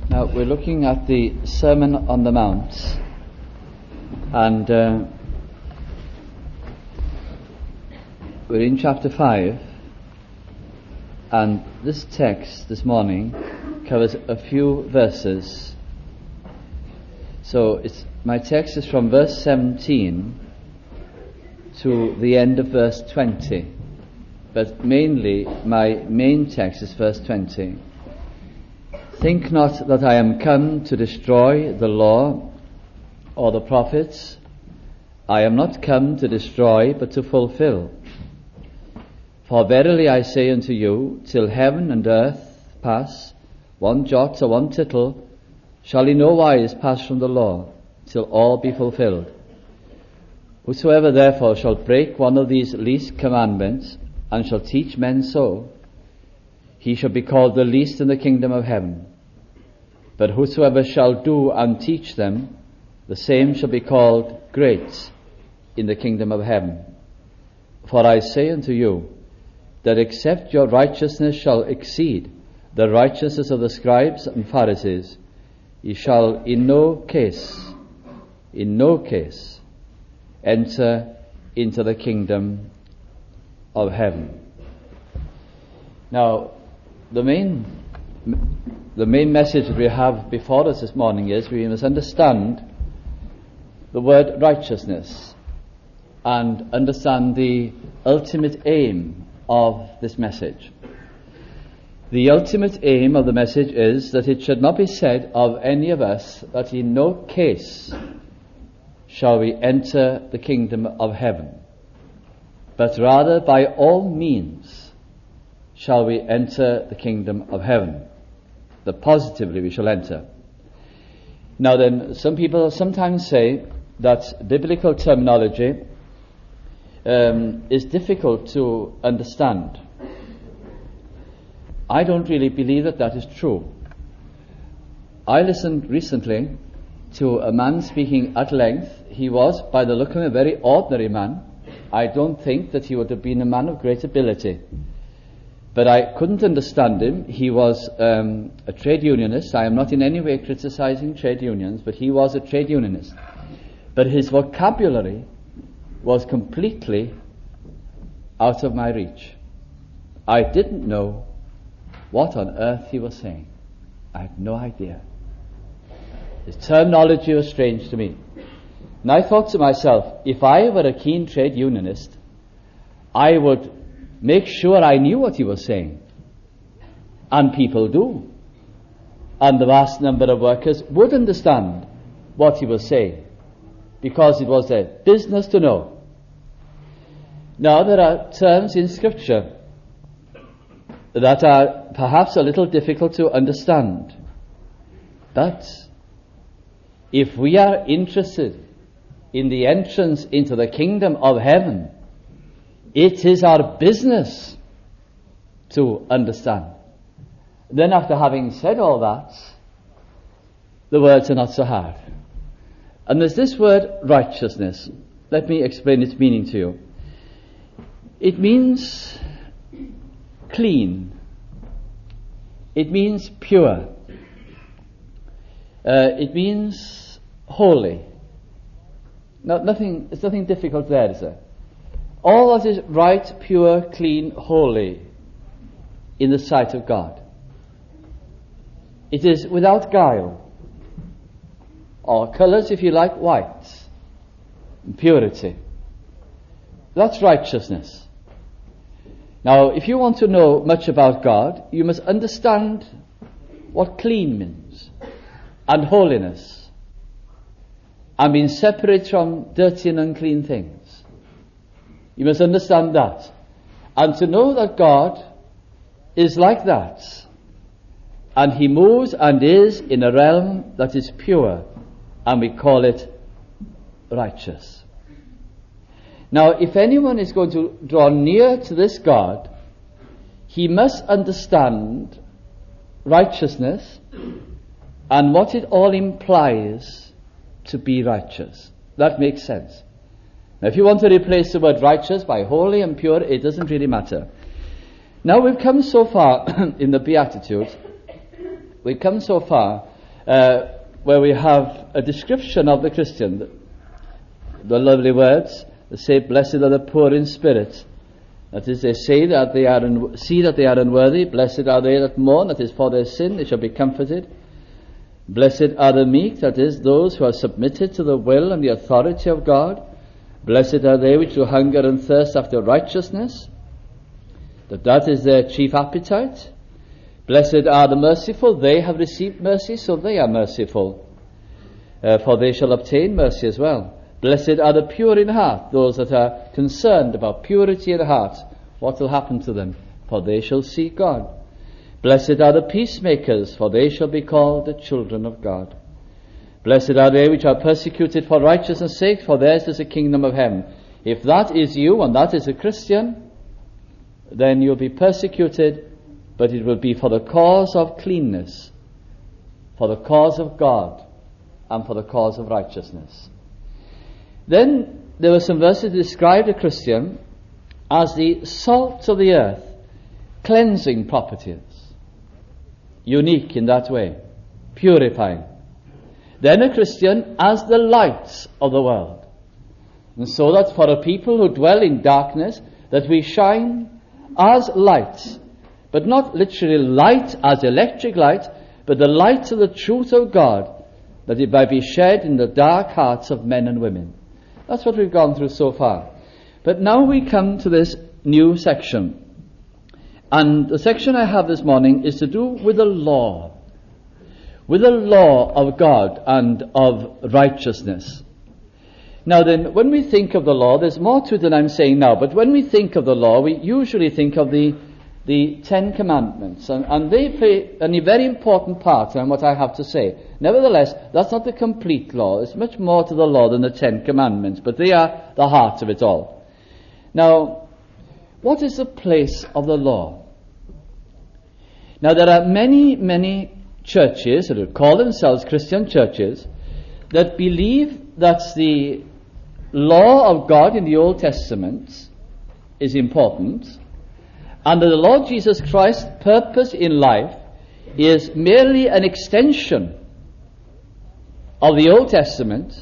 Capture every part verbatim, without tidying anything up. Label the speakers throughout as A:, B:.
A: Now we're looking at the Sermon on the Mount, and uh, we're in chapter five, and this text this morning covers a few verses. So it's, my text is from verse seventeen to the end of verse twenty, but mainly my main text is verse twenty. Think not that I am come to destroy the law or the prophets. I am not come to destroy, but to fulfill. For verily I say unto you, till heaven and earth pass, one jot or one tittle shall in no wise pass from the law, till all be fulfilled. Whosoever therefore shall break one of these least commandments, and shall teach men so, he shall be called the least in the kingdom of heaven. But whosoever shall do and teach them, the same shall be called great in the kingdom of heaven. For I say unto you, that except your righteousness shall exceed the righteousness of the scribes and Pharisees, ye shall in no case, in no case, enter into the kingdom of heaven. Now, the main the main message that we have before us this morning is we must understand the word righteousness and understand the ultimate aim of this message. The ultimate aim of the message is that it should not be said of any of us that in no case shall we enter the kingdom of heaven, but rather by all means shall we enter the kingdom of heaven. That positively we shall enter. Now then, some people sometimes say that biblical terminology um, is difficult to understand. I don't really believe that that is true. I listened recently to a man speaking at length. He was, by the look of him, a very ordinary man. I don't think that he would have been a man of great ability. But I couldn't understand him. He was um, a trade unionist. I am not in any way criticizing trade unions, but he was a trade unionist. But his vocabulary was completely out of my reach. I didn't know what on earth he was saying. I had no idea. His terminology was strange to me. And I thought to myself, if I were a keen trade unionist, I would make sure I knew what he was saying. And people do. And the vast number of workers would understand what he was saying, because it was their business to know. Now there are terms in Scripture that are perhaps a little difficult to understand. But if we are interested in the entrance into the kingdom of heaven, it is our business to understand. Then after having said all that, the words are not so hard. And there's this word righteousness. Let me explain its meaning to you. It means clean. It means pure. Uh, it means holy. No, nothing, there's nothing difficult there, is there? All that is right, pure, clean, holy in the sight of God. It is without guile, or colours, if you like, white, and purity. That's righteousness. Now, if you want to know much about God, you must understand what clean means, and holiness, and being separate from dirty and unclean things. You must understand that. And to know that God is like that, and He moves and is in a realm that is pure, and we call it righteous. Now, if anyone is going to draw near to this God, he must understand righteousness and what it all implies to be righteous. That makes sense. Now, if you want to replace the word righteous by holy and pure, it doesn't really matter. Now, we've come so far in the Beatitudes, we've come so far uh, where we have a description of the Christian. The, the lovely words, they say, blessed are the poor in spirit. That is, they say that they are un- see that they are unworthy. Blessed are they that mourn, that is, for their sin they shall be comforted. Blessed are the meek, that is, those who are submitted to the will and the authority of God. Blessed are they which do hunger and thirst after righteousness, that that is their chief appetite. Blessed are the merciful, they have received mercy, so they are merciful, uh, for they shall obtain mercy as well. Blessed are the pure in heart, those that are concerned about purity in heart. What will happen to them? For they shall see God. Blessed are the peacemakers, for they shall be called the children of God. Blessed are they which are persecuted for righteousness' sake, for theirs is the kingdom of heaven. If that is you, and that is a Christian, then you'll be persecuted, but it will be for the cause of cleanness, for the cause of God, and for the cause of righteousness. Then there were some verses that described a Christian as the salt of the earth, cleansing properties, unique in that way, purifying. Then a Christian as the light of the world. And so that for a people who dwell in darkness, that we shine as lights, but not literally light as electric light, but the light of the truth of God, that it might be shed in the dark hearts of men and women. That's what we've gone through so far. But now we come to this new section. And the section I have this morning is to do with the law. With the law of God and of righteousness. Now then, when we think of the law, there's more to it than I'm saying now, but when we think of the law, we usually think of the the Ten Commandments, and, and they play a very important part in what I have to say. Nevertheless, that's not the complete law. There's much more to the law than the Ten Commandments, but they are the heart of it all. Now, what is the place of the law? Now, there are many, many churches that would call themselves Christian churches that believe that the law of God in the Old Testament is important, and that the Lord Jesus Christ's purpose in life is merely an extension of the Old Testament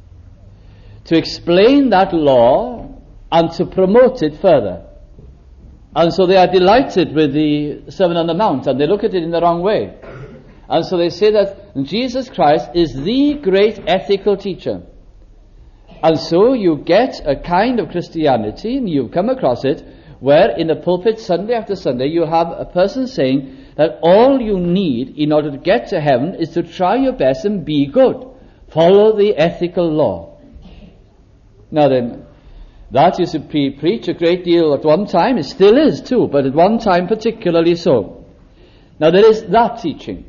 A: to explain that law and to promote it further. And so they are delighted with the Sermon on the Mount, and they look at it in the wrong way. And so they say that Jesus Christ is the great ethical teacher. And so you get a kind of Christianity, and you've come across it, where in the pulpit Sunday after Sunday you have a person saying that all you need in order to get to heaven is to try your best and be good. Follow the ethical law. Now then, that used to be preached a great deal at one time. It still is too, but at one time particularly so. Now there is that teaching.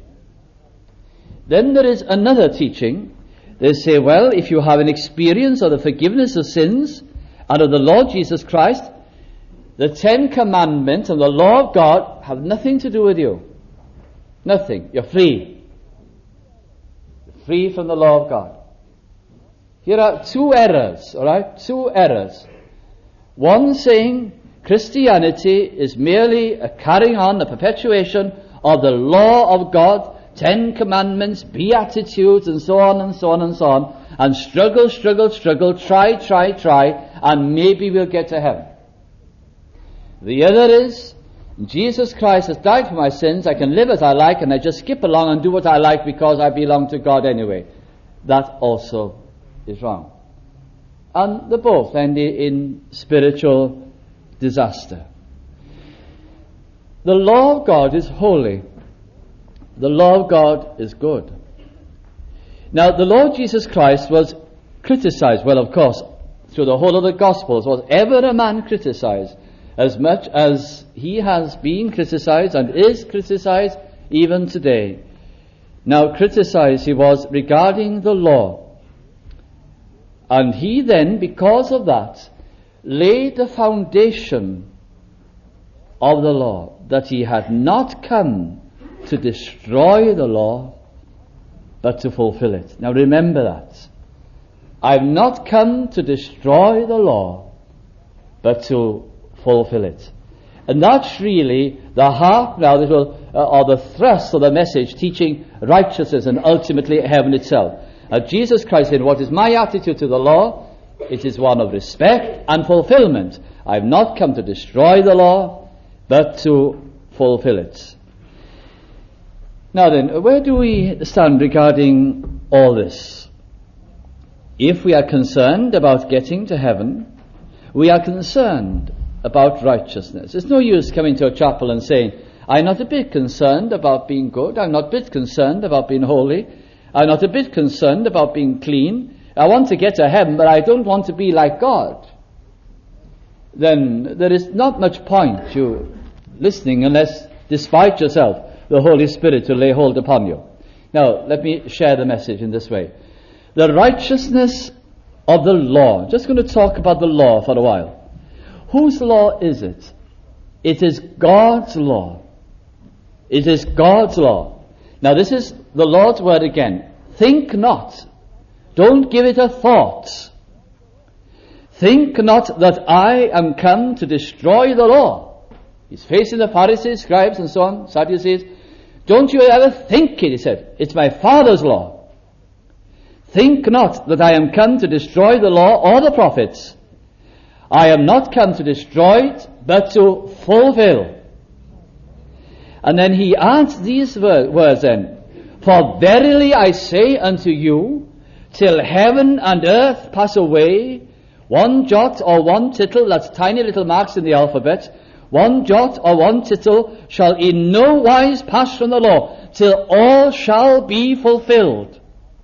A: Then there is another teaching. They say, well, if you have an experience of the forgiveness of sins and of the Lord Jesus Christ, the Ten Commandments and the law of God have nothing to do with you. Nothing. You're free. You're free from the law of God. Here are two errors, all right? Two errors. One saying Christianity is merely a carrying on, a perpetuation of the law of God, Ten Commandments, Beatitudes, and so on and so on and so on, and struggle, struggle, struggle, try, try, try, and maybe we'll get to heaven. The other is, Jesus Christ has died for my sins, I can live as I like, and I just skip along and do what I like because I belong to God anyway. That also is wrong. And they both end in spiritual disaster. The law of God is holy. The law of God is good. Now, the Lord Jesus Christ was criticized, well, of course, through the whole of the Gospels. Was ever a man criticized as much as he has been criticized and is criticized even today? Now, criticized he was regarding the law. And he then, because of that, laid the foundation of the law, that he had not come to destroy the law, but to fulfill it. Now remember that. I've not come to destroy the law, but to fulfill it. And that's really the heart now, that will, uh, or the thrust of the message, teaching righteousness and ultimately heaven itself. Uh, Jesus Christ said, what is my attitude to the law? It is one of respect and fulfillment. I have not come to destroy the law, but to fulfill it. Now then, where do we stand regarding all this? If we are concerned about getting to heaven, we are concerned about righteousness. It's no use coming to a chapel and saying, I'm not a bit concerned about being good, I'm not a bit concerned about being holy, I'm not a bit concerned about being clean, I want to get to heaven, but I don't want to be like God. Then there is not much point you listening unless, despite yourself, the Holy Spirit will lay hold upon you. Now, let me share the message in this way. The righteousness of the law. Just going to talk about the law for a while. Whose law is it? It is God's law. It is God's law. Now, this is the Lord's word again. Think not. Don't give it a thought. Think not that I am come to destroy the law. He's facing the Pharisees, scribes, and so on, Sadducees. Don't you ever think it, he said. It's my Father's law. Think not that I am come to destroy the law or the prophets. I am not come to destroy it, but to fulfill. And then he adds these words then. For verily I say unto you, till heaven and earth pass away, one jot or one tittle, that's tiny little marks in the alphabet, one jot or one tittle shall in no wise pass from the law, till all shall be fulfilled.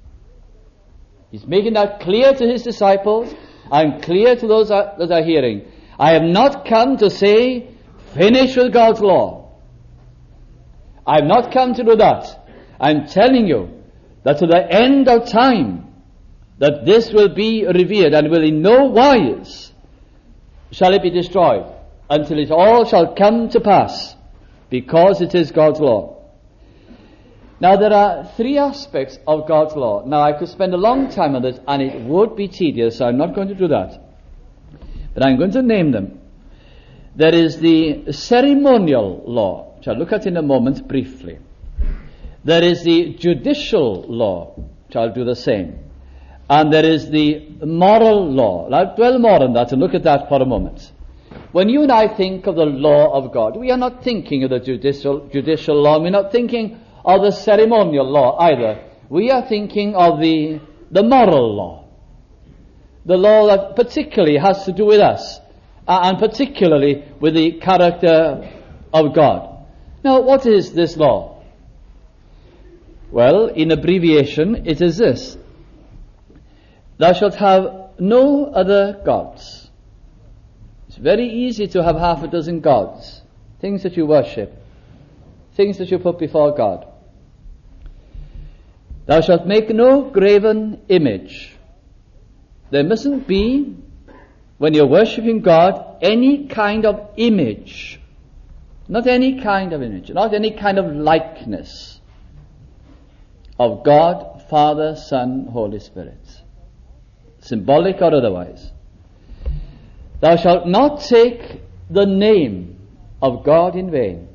A: He's making that clear to his disciples and clear to those that are hearing. I have not come to say, finish with God's law. I have not come to do that. I'm telling you that to the end of time, that this will be revealed, and will in no wise shall it be destroyed, until it all shall come to pass, because it is God's law. Now there are three aspects of God's law. Now I could spend a long time on this, and it would be tedious, so I'm not going to do that. But I'm going to name them. There is the ceremonial law, which I'll look at in a moment briefly. There is the judicial law, which I'll do the same. And there is the moral law. I'll dwell more on that and look at that for a moment. When you and I think of the law of God, we are not thinking of the judicial, judicial law. We're not thinking of the ceremonial law either. We are thinking of the, the moral law. The law that particularly has to do with us, uh, and particularly with the character of God. Now, what is this law? Well, in abbreviation, it is this. Thou shalt have no other gods. It's very easy to have half a dozen gods, things that you worship, things that you put before God. Thou shalt make no graven image. There mustn't be, when you're worshipping God, any kind of image. Not any kind of image, not any kind of likeness of God, Father, Son, Holy Spirit. Symbolic or otherwise. Thou shalt not take the name of God in vain.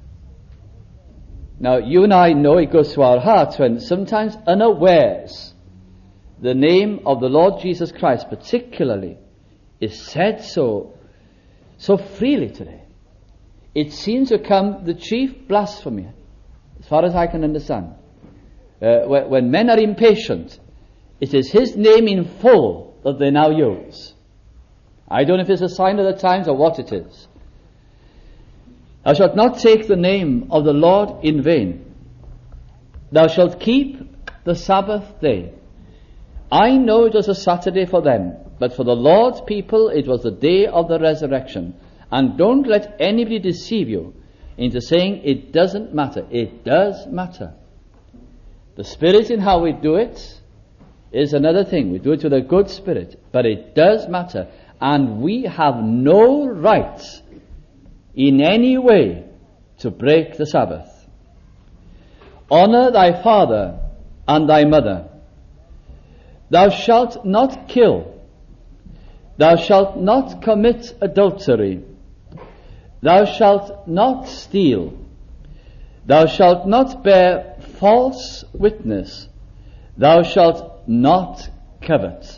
A: Now, you and I know it goes to our hearts when sometimes unawares the name of the Lord Jesus Christ particularly is said so, so freely today. It seems to become the chief blasphemy, as far as I can understand. Uh, when, when men are impatient, it is his name in full that they now use. I don't know if it's a sign of the times or what it is. Thou shalt not take the name of the Lord in vain. Thou shalt keep the Sabbath day. I know it was a Saturday for them, but for the Lord's people it was the day of the resurrection. And don't let anybody deceive you into saying it doesn't matter. It does matter. The spirit in how we do it is another thing. We do it with a good spirit, but it does matter. And we have no right in any way to break the Sabbath. Honor thy father and thy mother. Thou shalt not kill. Thou shalt not commit adultery. Thou shalt not steal. Thou shalt not bear false witness. Thou shalt not covet.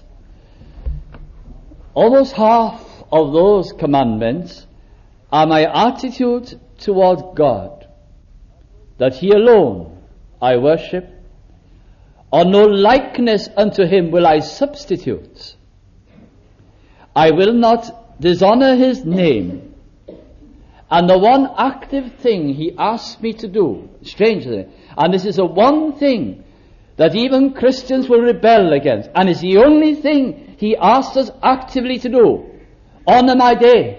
A: Almost half of those commandments are my attitude toward God, that He alone I worship. On no likeness unto Him will I substitute. I will not dishonor His name. And the one active thing He asks me to do, strangely, and this is the one thing that even Christians will rebel against, and it's the only thing He asks us actively to do, honor my day.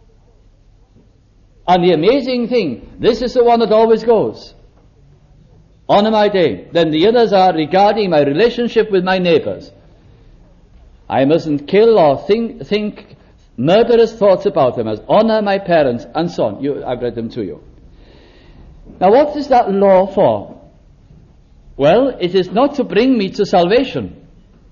A: And the amazing thing, this is the one that always goes. Honor my day. Then the others are regarding my relationship with my neighbors. I mustn't kill or think, think murderous thoughts about them, as honor my parents, and so on. You, I've read them to you. Now what is that law for? Well, it is not to bring me to salvation,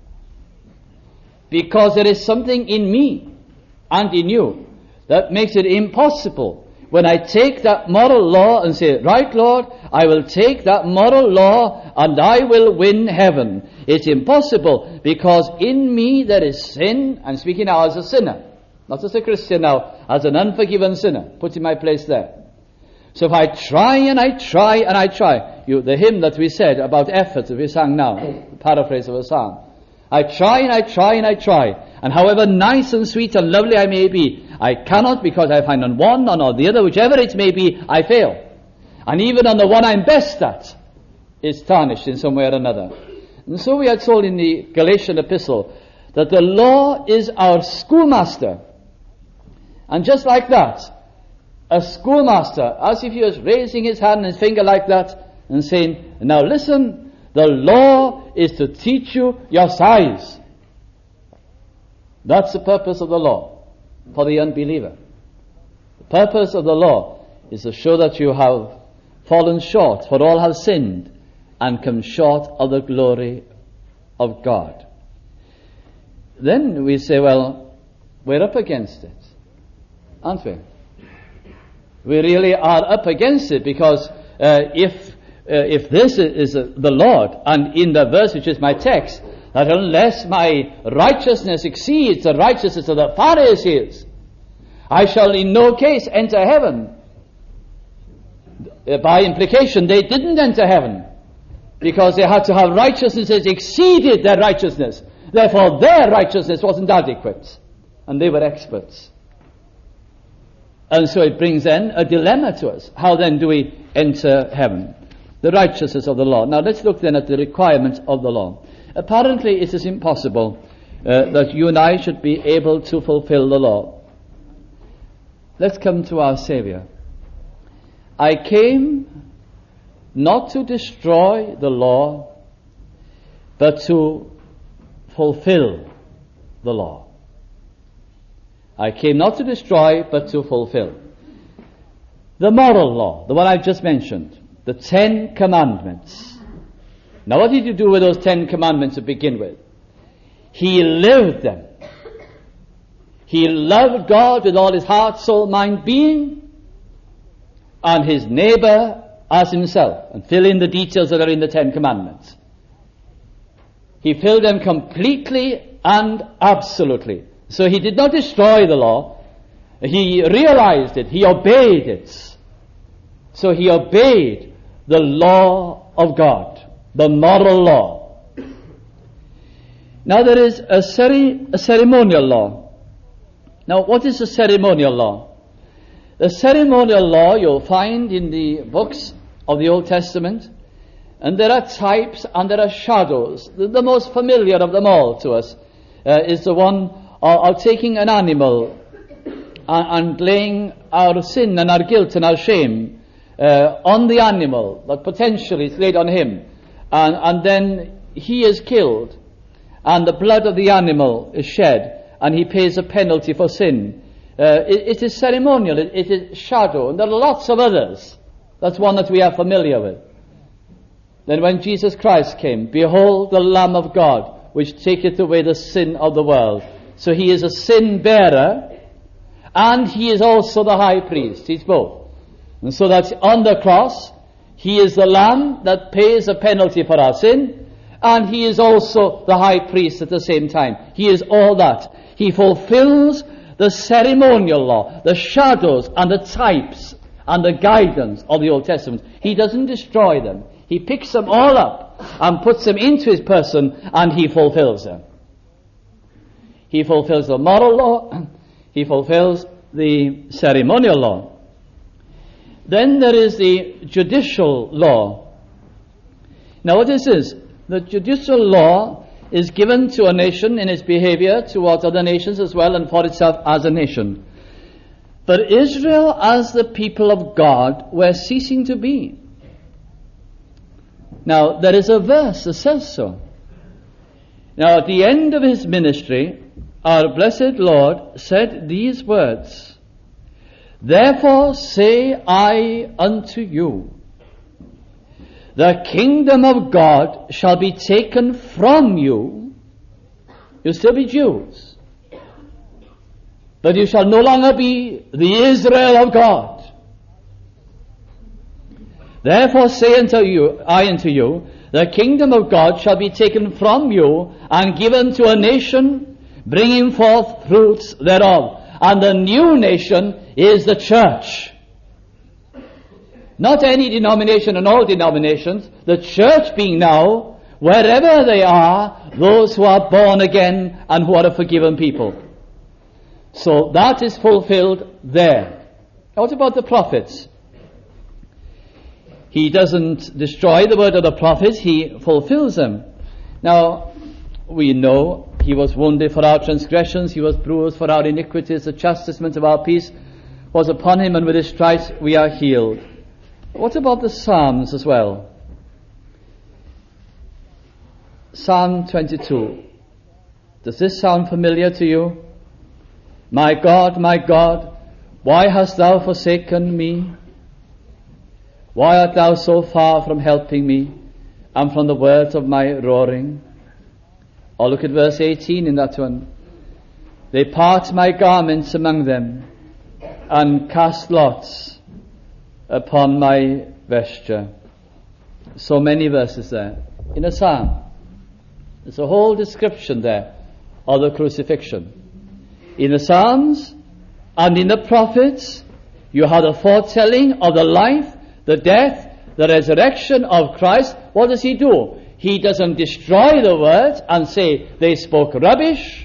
A: because there is something in me and in you that makes it impossible. When I take that moral law and say, right, Lord, I will take that moral law and I will win heaven. It's impossible, because in me there is sin. I'm speaking now as a sinner, not as a Christian now, as an unforgiven sinner, put in my place there. So if I try and I try and I try, you, the hymn that we said about effort that we sang now, paraphrase of a psalm. I try and I try and I try, and however nice and sweet and lovely I may be, I cannot, because I find on one or on the other, whichever it may be, I fail. And even on the one I'm best at, it's tarnished in some way or another. And so we are told in the Galatian epistle that the law is our schoolmaster. And just like that, a schoolmaster, as if he was raising his hand and his finger like that and saying, now listen, the law is to teach you your size. That's the purpose of the law for the unbeliever. The purpose of the law is to show that you have fallen short, for all have sinned and come short of the glory of God. Then we say, well, we're up against it, aren't we? We really are up against it, because uh, if uh, if this is, is uh, the Lord, and in the verse which is my text, that unless my righteousness exceeds the righteousness of the Pharisees, I shall in no case enter heaven. Uh, by implication, they didn't enter heaven, because they had to have righteousness that exceeded their righteousness. Therefore, their righteousness wasn't adequate, and they were experts. And so it brings then a dilemma to us. How then do we enter heaven? The righteousness of the law. Now let's look then at the requirements of the law. Apparently it is impossible uh, that you and I should be able to fulfill the law. Let's come to our Savior. I came not to destroy the law, but to fulfill the law. I came not to destroy, but to fulfill. The moral law, the one I've just mentioned, the Ten Commandments. Now what did you do with those Ten Commandments to begin with? He lived them. He loved God with all his heart, soul, mind, being, and his neighbor as himself. And fill in the details that are in the Ten Commandments. He filled them completely and absolutely. So he did not destroy the law. He realized it. He obeyed it. So he obeyed the law of God, the moral law. Now there is a, cere- a ceremonial law. Now what is a ceremonial law? The ceremonial law you'll find in the books of the Old Testament, and there are types and there are shadows. The, the most familiar of them all to us uh, is the one of, of taking an animal and, and laying our sin and our guilt and our shame uh, on the animal, that potentially is laid on him, and, and then he is killed, and the blood of the animal is shed, and he pays a penalty for sin. Uh, it, it is ceremonial, it, it is shadow, and there are lots of others. That's one that we are familiar with. Then when Jesus Christ came, behold the Lamb of God, which taketh away the sin of the world. So he is a sin bearer, and he is also the high priest. He's both. And so that on the cross, he is the lamb that pays a penalty for our sin, and he is also the high priest at the same time. He is all that. He fulfills the ceremonial law, the shadows and the types and the guidance of the Old Testament. He doesn't destroy them. He picks them all up and puts them into his person, and he fulfills them. He fulfills the moral law. He fulfills the ceremonial law. Then there is the judicial law. Now what is this? The judicial law is given to a nation in its behavior towards other nations as well, and for itself as a nation. But Israel, as the people of God, were ceasing to be. Now, there is a verse that says so. Now, at the end of his ministry, our blessed Lord said these words, "Therefore say I unto you, the kingdom of God shall be taken from you." You'll still be Jews, but you shall no longer be the Israel of God. "Therefore say unto you, I unto you, the kingdom of God shall be taken from you and given to a nation, bringing forth fruits thereof." And the new nation is the church. Not any denomination and all denominations, the church being now, wherever they are, those who are born again and who are a forgiven people. So that is fulfilled there. Now what about the prophets? He doesn't destroy the word of the prophets, he fulfills them. Now, we know he was wounded for our transgressions, he was bruised for our iniquities, the chastisement of our peace was upon him, and with his stripes we are healed. What about the Psalms as well? Psalm twenty-two. Does this sound familiar to you? "My God, my God, why hast thou forsaken me? Why art thou so far from helping me, and from the words of my roaring?" Or look at verse eighteen in that one. "They part my garments among them, and cast lots upon my vesture." So many verses there in a psalm. There's a whole description there of the crucifixion. In the Psalms and in the prophets, you have the foretelling of the life, the death, the resurrection of Christ. What does he do? He doesn't destroy the words and say they spoke rubbish,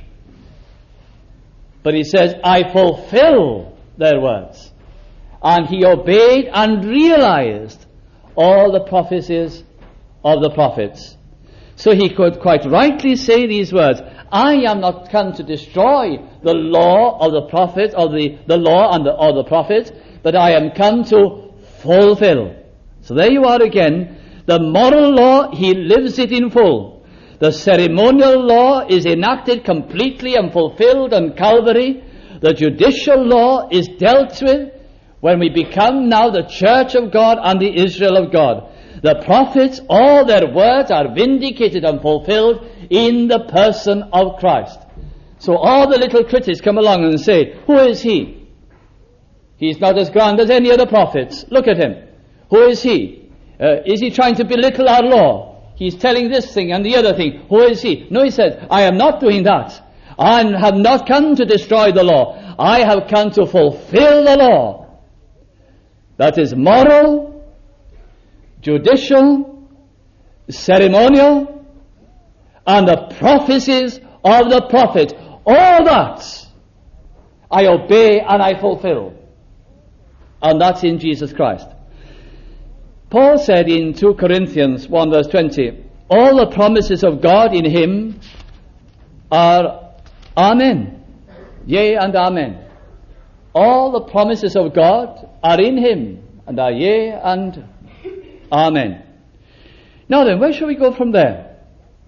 A: but he says, I fulfill their words. And he obeyed and realized all the prophecies of the prophets. So he could quite rightly say these words, "I am not come to destroy the law of the prophet, of the, the law and the, of the prophets, but I am come to fulfill." So there you are again. The moral law, he lives it in full. The ceremonial law is enacted completely and fulfilled on Calvary. The judicial law is dealt with when we become now the church of God and the Israel of God. The prophets, all their words are vindicated and fulfilled in the person of Christ. So all the little critics come along and say, who is he? He's not as grand as any of the prophets. Look at him. Who is he? Uh, is he trying to belittle our law? He's telling this thing and the other thing. Who is he? No, he said, I am not doing that. I have not come to destroy the law. I have come to fulfill the law. That is moral, judicial, ceremonial, and the prophecies of the prophet. All that I obey and I fulfill. And that's in Jesus Christ. Paul said in two Corinthians one verse twenty, all the promises of God in him are amen. Yea and amen. All the promises of God are in him and are yea and amen. Now then, where shall we go from there?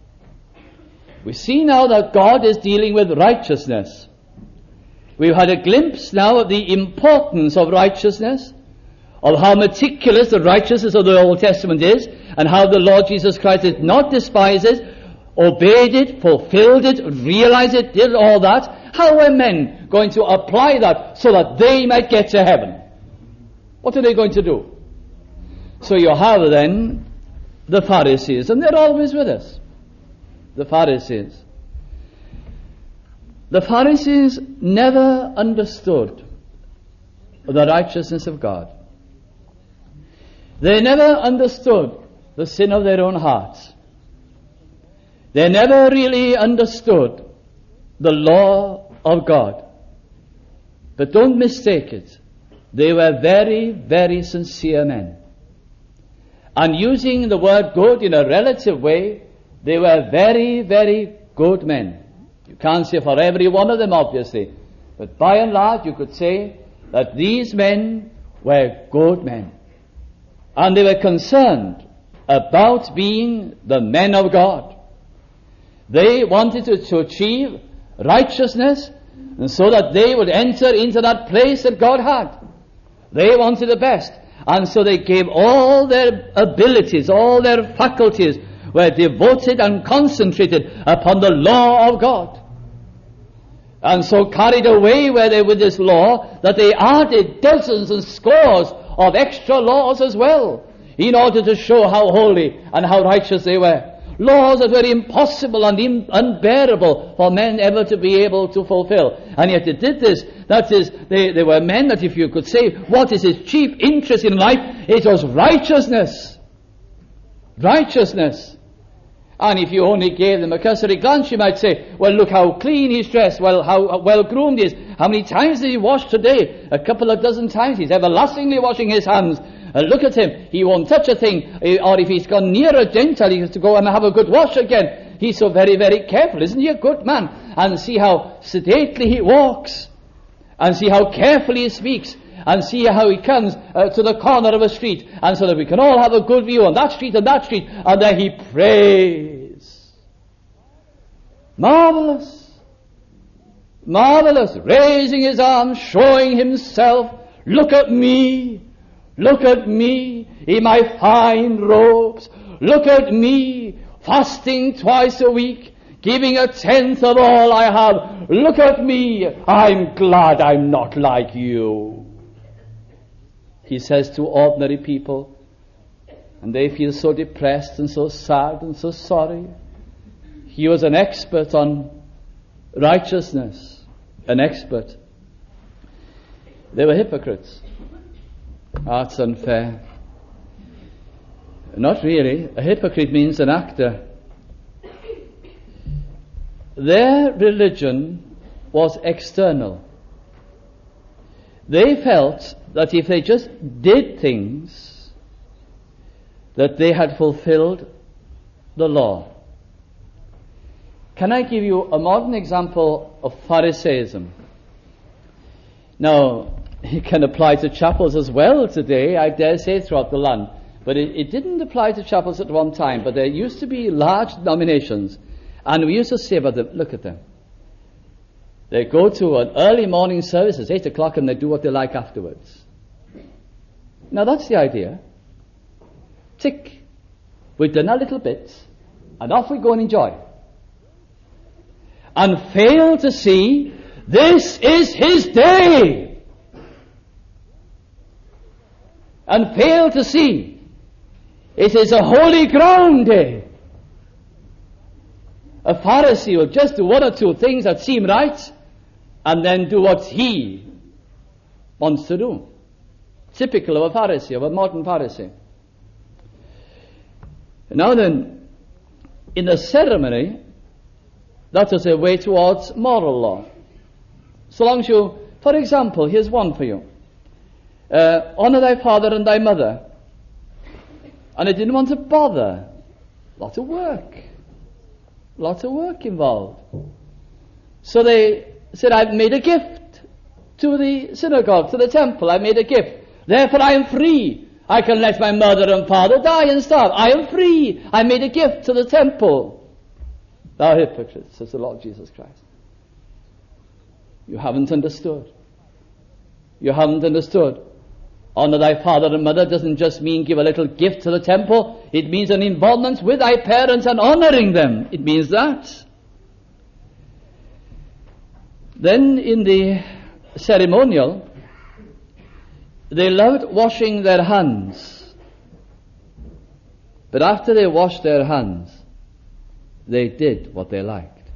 A: We see now that God is dealing with righteousness. We've had a glimpse now of the importance of righteousness, of how meticulous the righteousness of the Old Testament is, and how the Lord Jesus Christ did not despise it, obeyed it, fulfilled it, realized it, did all that, how are men going to apply that so that they might get to heaven? What are they going to do? So you have then the Pharisees, and they're always with us. The Pharisees. The Pharisees never understood the righteousness of God. They never understood the sin of their own hearts. They never really understood the law of God. But don't mistake it. They were very, very sincere men. And using the word good in a relative way, they were very, very good men. You can't say for every one of them, obviously. But by and large, you could say that these men were good men. And they were concerned about being the men of God. They wanted to, to achieve righteousness, and so that they would enter into that place that God had. They wanted the best. And so they gave all their abilities, all their faculties were devoted and concentrated upon the law of God. And so carried away were they with this law that they added dozens and scores of extra laws as well, in order to show how holy and how righteous they were. Laws that were impossible and im- unbearable for men ever to be able to fulfill. And yet they did this. That is, they, they were men that, if you could say, what is his chief interest in life? It was righteousness. Righteousness. And if you only gave them a cursory glance, you might say, well, look how clean he's dressed, well, how well groomed he is. How many times did he wash today? A couple of dozen times. He's everlastingly washing his hands. Uh, look at him. He won't touch a thing. Uh, or if he's gone near a Gentile, he has to go and have a good wash again. He's so very, very careful. Isn't he a good man? And see how sedately he walks. And see how carefully he speaks. And see how he comes uh, to the corner of a street. And so that we can all have a good view on that street and that street. And there he prays. Marvelous. Marvelous. Raising his arms, showing himself. Look at me. Look at me in my fine robes. Look at me fasting twice a week, giving a tenth of all I have. Look at me. I'm glad I'm not like you. He says to ordinary people, and they feel so depressed and so sad and so sorry. He was an expert on righteousness, an expert. They were hypocrites. That's unfair. Not really. A hypocrite means an actor. Their religion was external. They felt that if they just did things, that they had fulfilled the law. Can I give you a modern example of Pharisaism? Now, it can apply to chapels as well today, I dare say, throughout the land. But it, it didn't apply to chapels at one time. But there used to be large denominations. And we used to say about them, look at them. They go to an early morning service at eight o'clock and they do what they like afterwards. Now that's the idea. Tick. We've done our little bits. And off we go and enjoy. And fail to see, this is his day. And fail to see, it is a holy ground day. A Pharisee will just do one or two things that seem right, and then do what he wants to do. Typical of a Pharisee, of a modern Pharisee. Now then, in the ceremony, that is a way towards moral law. So long as you, for example, here's one for you. Uh, honor thy father and thy mother. And I didn't want to bother. Lot of work. Lots of work involved. So they said, I've made a gift to the synagogue, to the temple. I made a gift. Therefore I am free. I can let my mother and father die and starve. I am free. I made a gift to the temple. Thou hypocrite, says the Lord Jesus Christ. You haven't understood. You haven't understood. Honor thy father and mother doesn't just mean give a little gift to the temple. It means an involvement with thy parents and honoring them. It means that. Then in the ceremonial, they loved washing their hands. But after they washed their hands, they did what they liked.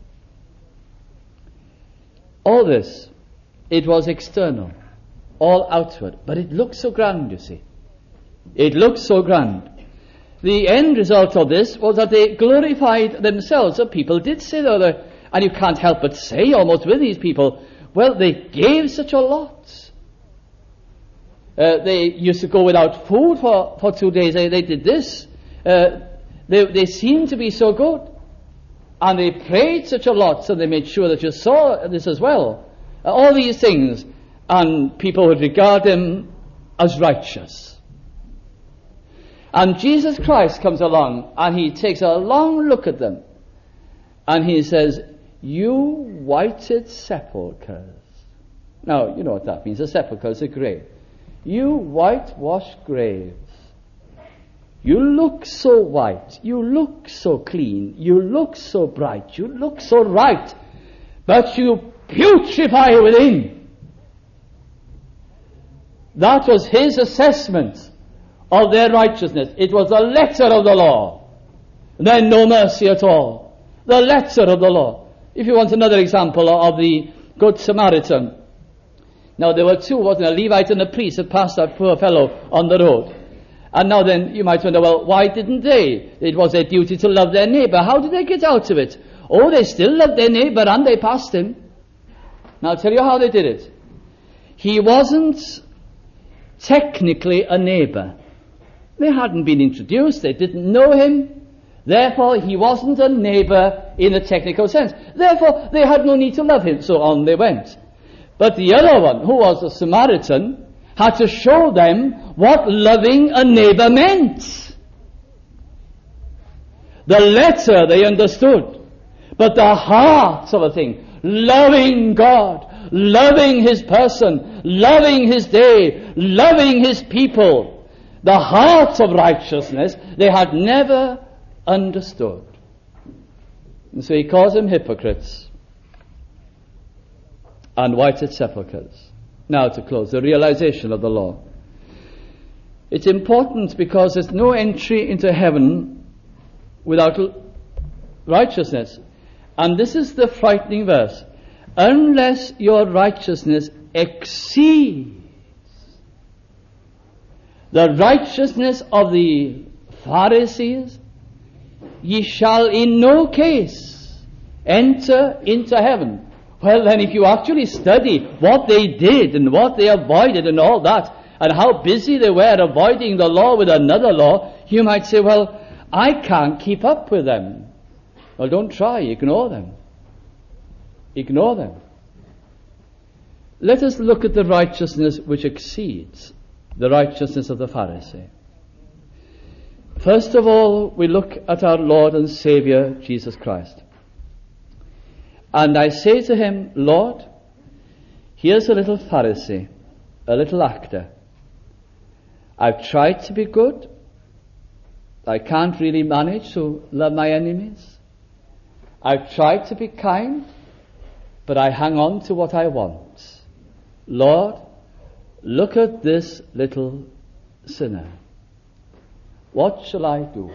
A: All this, it was external, all outward, but it looked so grand, you see. It looked so grand. The end result of this was that they glorified themselves. So people did say that, and you can't help but say almost with these people, well, they gave such a lot. Uh, they used to go without food for, for two days. They, they did this. Uh, they, they seemed to be so good. And they prayed such a lot, so they made sure that you saw this as well. Uh, all these things. And people would regard them as righteous. And Jesus Christ comes along and he takes a long look at them. And he says, you whited sepulchres. Now, you know what that means. A sepulchre is a grave. You whitewashed graves. You look so white. You look so clean. You look so bright. You look so right. But you putrefy within. That was his assessment of their righteousness. It was the letter of the law. Then no mercy at all. The letter of the law. If you want another example of the Good Samaritan. Now there were two, wasn't it? A Levite and a priest that passed that poor fellow on the road. And now then you might wonder, well, why didn't they? It was their duty to love their neighbor. How did they get out of it? Oh, they still loved their neighbor and they passed him. Now I'll tell you how they did it. He wasn't technically a neighbor. They hadn't been introduced. They didn't know him. Therefore, he wasn't a neighbor in a technical sense. Therefore, they had no need to love him. So on they went. But the other one, who was a Samaritan, had to show them what loving a neighbor meant. The letter they understood, but the heart of a thing, loving God, loving his person, loving his day, loving his people, the heart of righteousness, they had never understood. And so he calls them hypocrites and whited sepulchres. Now to close, the realization of the law. It's important because there's no entry into heaven without righteousness. And this is the frightening verse. Unless your righteousness exceeds the righteousness of the Pharisees, ye shall in no case enter into heaven. Well, then if you actually study what they did and what they avoided and all that, and how busy they were avoiding the law with another law, you might say, well, I can't keep up with them. Well, don't try. Ignore them. Ignore them. Let us look at the righteousness which exceeds the righteousness of the Pharisee. First of all, we look at our Lord and Savior, Jesus Christ. And I say to him, Lord, here's a little Pharisee, a little actor. I've tried to be good. I can't really manage to love my enemies. I've tried to be kind, but I hang on to what I want. Lord, look at this little sinner. What shall I do?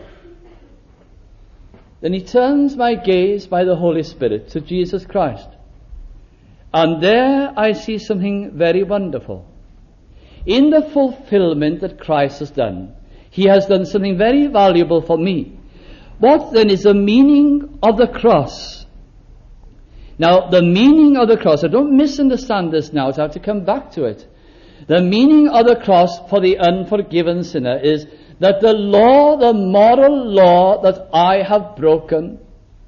A: Then he turns my gaze by the Holy Spirit to Jesus Christ. And there I see something very wonderful. In the fulfillment that Christ has done, he has done something very valuable for me. What then is the meaning of the cross? Now, the meaning of the cross, I don't misunderstand this now, so I have to come back to it. The meaning of the cross for the unforgiven sinner is that the law, the moral law that I have broken,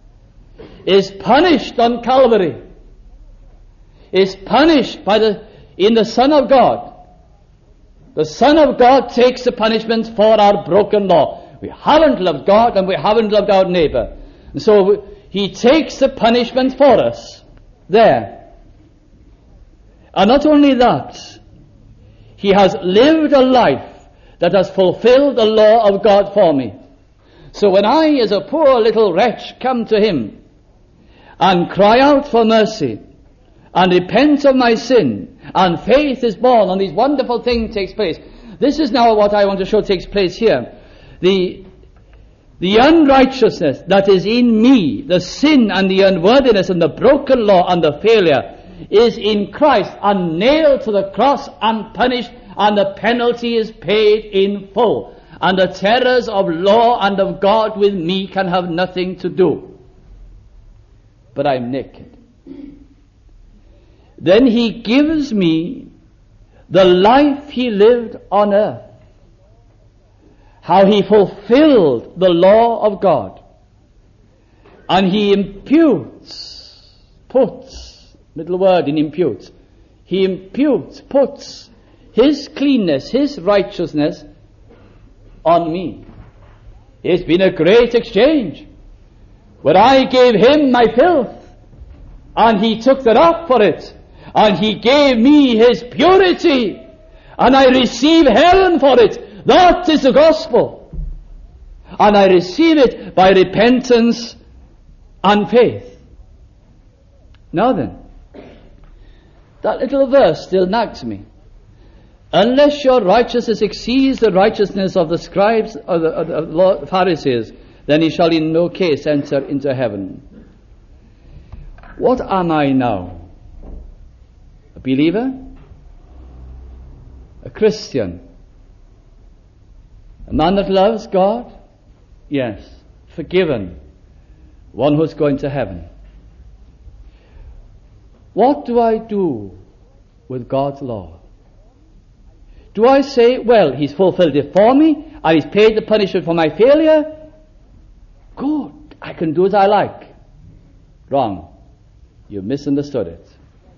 A: is punished on Calvary, is punished by the in the Son of God. The Son of God takes the punishment for our broken law. We haven't loved God and we haven't loved our neighbor. And so he takes the punishment for us there. And not only that, He has lived a life that has fulfilled the law of God for me. So when I, as a poor little wretch, come to him and cry out for mercy and repent of my sin, and faith is born, and this wonderful thing takes place. This is now what I want to show takes place here. The, the unrighteousness that is in me, the sin and the unworthiness and the broken law and the failure, is in Christ and nailed to the cross and punished, and the penalty is paid in full. And the terrors of law and of God with me can have nothing to do. But I'm naked. Then he gives me the life he lived on earth. How he fulfilled the law of God. And he imputes, puts, little word in imputes. He imputes, puts his cleanness, his righteousness on me. It's been a great exchange, where I gave him my filth, and he took that up for it, and he gave me his purity, and I receive heaven for it. That is the gospel. And I receive it by repentance and faith. Now then, that little verse still nags me. Unless your righteousness exceeds the righteousness of the scribes or the, or the Pharisees, then he shall in no case enter into heaven. What am I now? A believer? A Christian? A man that loves God? Yes. Forgiven. One who's going to heaven. What do I do with God's law? Do I say, well, he's fulfilled it for me, and he's paid the punishment for my failure? Good, I can do as I like. Wrong. You misunderstood it.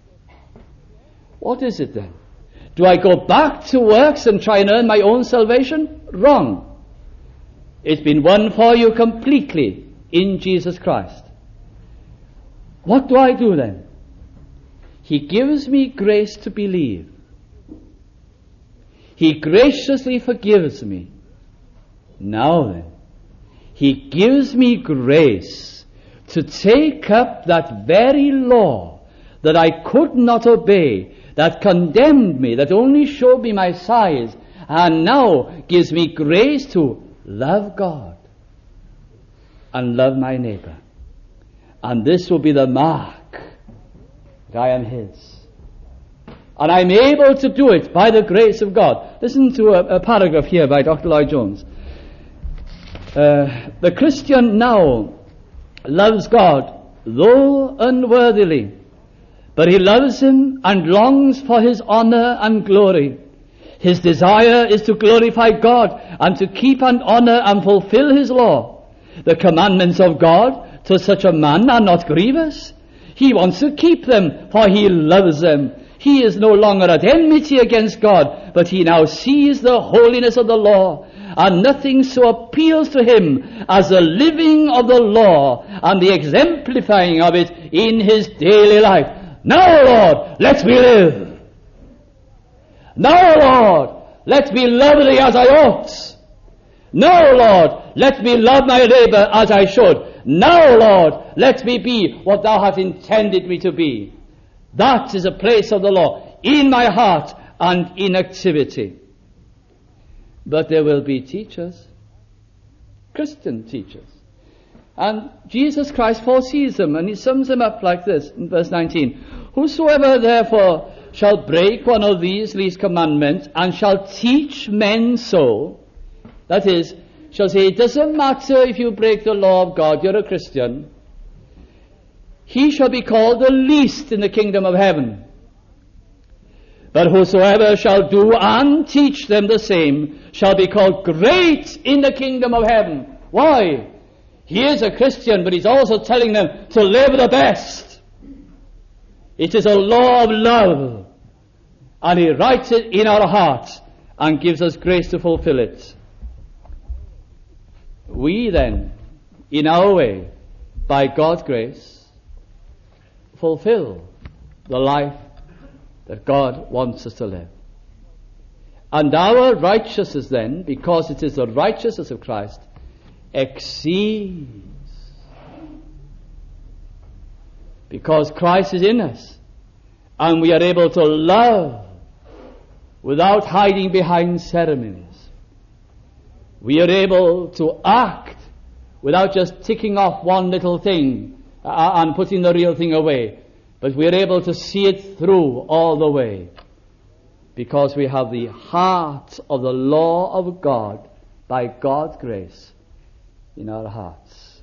A: What is it then? Do I go back to works and try and earn my own salvation? Wrong. It's been won for you completely in Jesus Christ. What do I do then? He gives me grace to believe. He graciously forgives me. Now then, he gives me grace to take up that very law that I could not obey, that condemned me, that only showed me my size, and now gives me grace to love God and love my neighbor. And this will be the mark that I am his. And I'm able to do it by the grace of God. Listen to a, a paragraph here by Doctor Lloyd Jones. Uh, the Christian now loves God, though unworthily, but he loves him and longs for his honor and glory. His desire is to glorify God and to keep and honor and fulfill his law. The commandments of God to such a man are not grievous. He wants to keep them, for he loves them. He is no longer at enmity against God, but he now sees the holiness of the law, and nothing so appeals to him as the living of the law and the exemplifying of it in his daily life. Now, Lord, let me live. Now, Lord, let me love thee as I ought. Now, Lord, let me love my neighbor as I should. Now, Lord, let me be what thou hast intended me to be. That is a place of the law in my heart and in activity. But there will be teachers, Christian teachers. And Jesus Christ foresees them, and he sums them up like this in verse nineteen. Whosoever therefore shall break one of these least commandments and shall teach men so, that is, shall say, it doesn't matter if you break the law of God, you're a Christian, he shall be called the least in the kingdom of heaven. But whosoever shall do and teach them the same shall be called great in the kingdom of heaven. Why? He is a Christian, but he's also telling them to live the best. It is a law of love, and he writes it in our hearts and gives us grace to fulfill it. We then, in our way, by God's grace, fulfill the life that God wants us to live. And our righteousness then, because it is the righteousness of Christ, exceeds. Because Christ is in us, and we are able to love without hiding behind ceremonies. We are able to act without just ticking off one little thing uh, and putting the real thing away. But we are able to see it through all the way, because we have the heart of the law of God by God's grace in our hearts.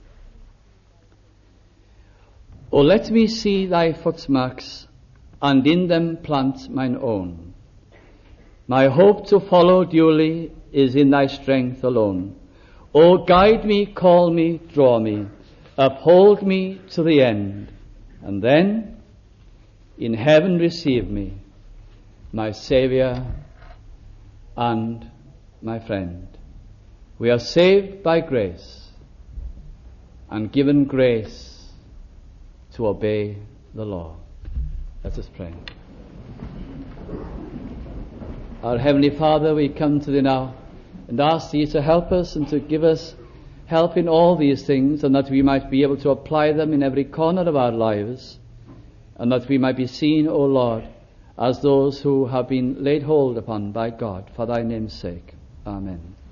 A: O let me see thy footmarks, and in them plant mine own. My hope to follow duly is in thy strength alone. O guide me, call me, draw me, uphold me to the end, and then in heaven receive me, my Saviour and my friend. We are saved by grace and given grace to obey the law. Let us pray. Our Heavenly Father, we come to Thee now and ask Thee to help us and to give us help in all these things, and that we might be able to apply them in every corner of our lives, and that we might be seen, O Lord, as those who have been laid hold upon by God for Thy name's sake. Amen.